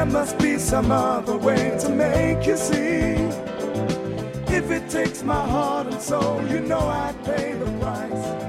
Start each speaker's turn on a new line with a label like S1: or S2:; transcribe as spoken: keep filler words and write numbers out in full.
S1: must be some other way to make you see. If it takes my heart and soul, you know I'd pay the price.